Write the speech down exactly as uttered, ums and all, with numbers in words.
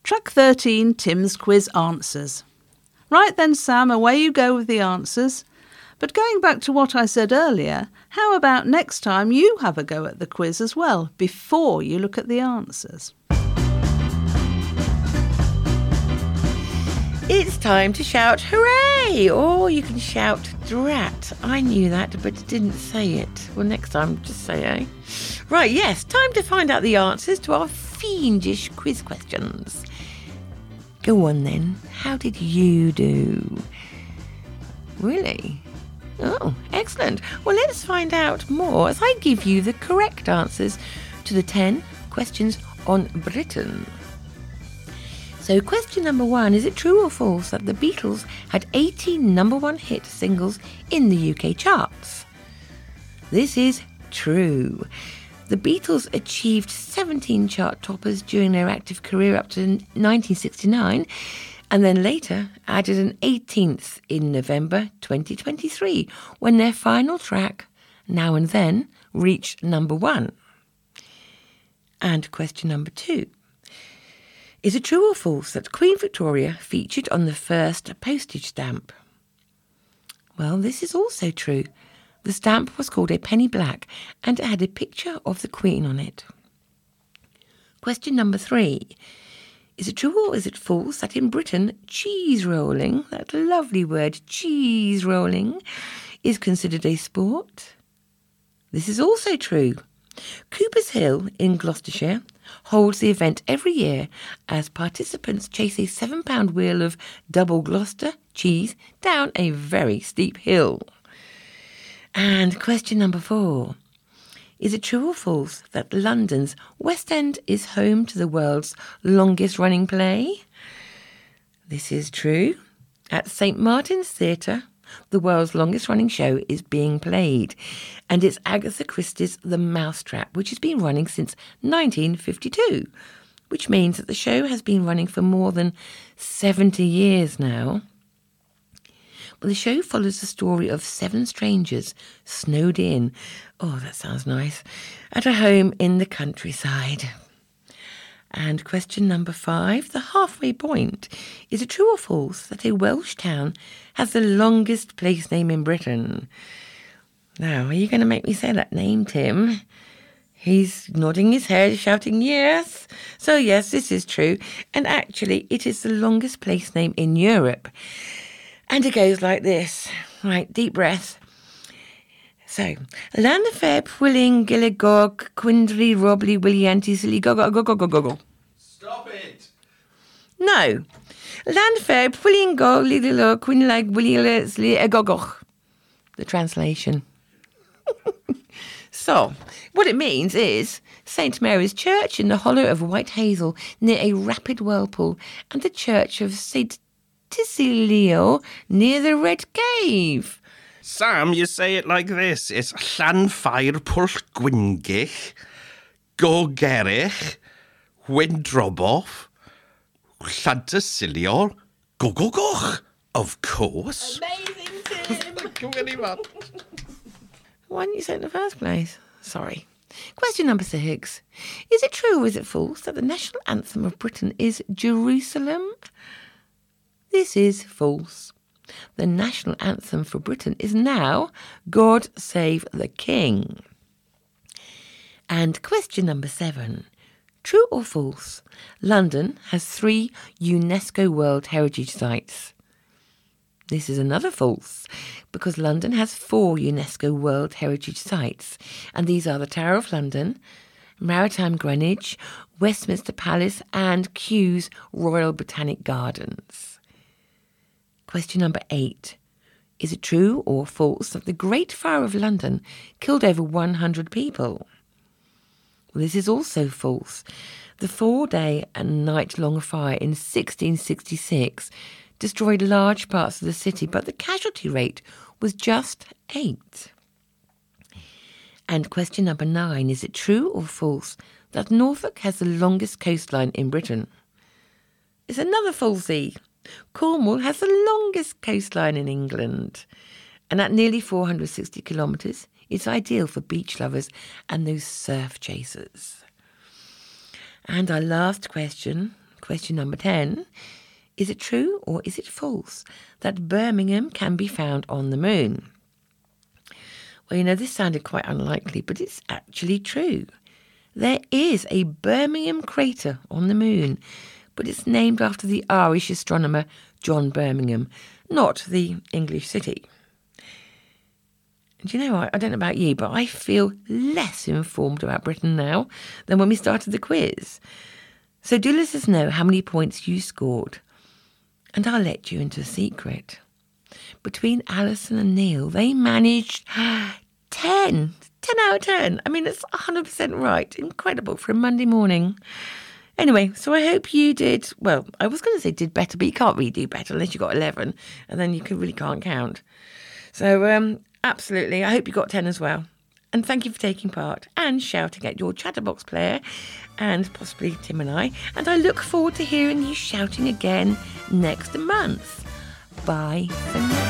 Track thirteen, Tim's quiz answers. Right then, Sam, away you go with the answers. But going back to what I said earlier, how about next time you have a go at the quiz as well, before you look at the answers? It's time to shout hooray, or you can shout drat. I knew that, but didn't say it. Well, next time, just say eh. Right, yes, time to find out the answers to our fiendish quiz questions. Go on then, how did you do? Really? Oh, excellent. Well, let's find out more as I give you the correct answers to the ten questions on Britain. So question number one, is it true or false that the Beatles had eighteen number one hit singles in the U K charts? This is true. The Beatles achieved seventeen chart toppers during their active career up to nineteen sixty-nine, and then later added an eighteenth in November twenty twenty-three, when their final track, Now and Then, reached number one. And question number two. Is it true or false that Queen Victoria featured on the first postage stamp? Well, this is also true. The stamp was called a penny black and it had a picture of the Queen on it. Question number three. Is it true or is it false that in Britain, cheese rolling, that lovely word cheese rolling, is considered a sport? This is also true. Cooper's Hill in Gloucestershire holds the event every year as participants chase a seven pound wheel of double Gloucester cheese down a very steep hill. And question number four. Is it true or false that London's West End is home to the world's longest running play? This is true. At Saint Martin's Theatre, the world's longest running show is being played, and it's Agatha Christie's The Mousetrap, which has been running since nineteen fifty-two, which means that the show has been running for more than seventy years now. Well, the show follows the story of seven strangers snowed in, oh, that sounds nice, at a home in the countryside. And question number five, the halfway point. Is it true or false that a Welsh town has the longest place name in Britain? Now, are you going to make me say that name, Tim? He's nodding his head, shouting yes. So yes, this is true. And actually, it is the longest place name in Europe. And it goes like this. Right, deep breath. So, Llanfair, Pwilling, Gilligog, Quindry, Robley, Willianty, Silly, Gogo, Gogo, Gogo, Gogo. Stop it! No. Llanfair, Pwilling, Gog, Lidilo, Quinlag, Willie, Silly, Gogo. The translation. So, what it means is Saint Mary's Church in the hollow of White Hazel near a rapid whirlpool, and the Church of Saint Tysilio near the Red Cave. Sam, you say it like this. It's Llanfair Pwll Gwyngyll, Gogerich, Windroboff, Llantysilio, Gogogoch. Of course. Amazing, Tim. Thank you very much. Why didn't you say it in the first place? Sorry. Question number six. Is it true or is it false that the national anthem of Britain is Jerusalem? This is false. The national anthem for Britain is now God Save the King. And question number seven. True or false? London has three UNESCO World Heritage Sites. This is another false, because London has four UNESCO World Heritage Sites, and these are the Tower of London, Maritime Greenwich, Westminster Palace, and Kew's Royal Botanic Gardens. Question number eight. Is it true or false that the Great Fire of London killed over one hundred people? Well, this is also false. The four-day and night-long fire in sixteen sixty-six destroyed large parts of the city, but the casualty rate was just eight. And question number nine, is it true or false that Norfolk has the longest coastline in Britain? It's another falsie. Cornwall has the longest coastline in England, and at nearly four hundred sixty kilometres, it's ideal for beach lovers and those surf chasers. And our last question, question number ten. Is it true or is it false that Birmingham can be found on the moon? Well, you know, this sounded quite unlikely, but it's actually true. There is a Birmingham crater on the moon, but it's named after the Irish astronomer John Birmingham, not the English city. Do you know what? I don't know about you, but I feel less informed about Britain now than when we started the quiz. So do let us know how many points you scored. And I'll let you into a secret. Between Alison and Neil, they managed ten. ten out of ten. I mean, it's one hundred percent right. Incredible for a Monday morning. Anyway, so I hope you did, well, I was going to say did better, but you can't really do better unless you got eleven. And then you can, really can't count. So, um, absolutely, I hope you got ten as well. And thank you for taking part and shouting at your Chatterbox player and possibly Tim and I. And I look forward to hearing you shouting again next month. Bye for now.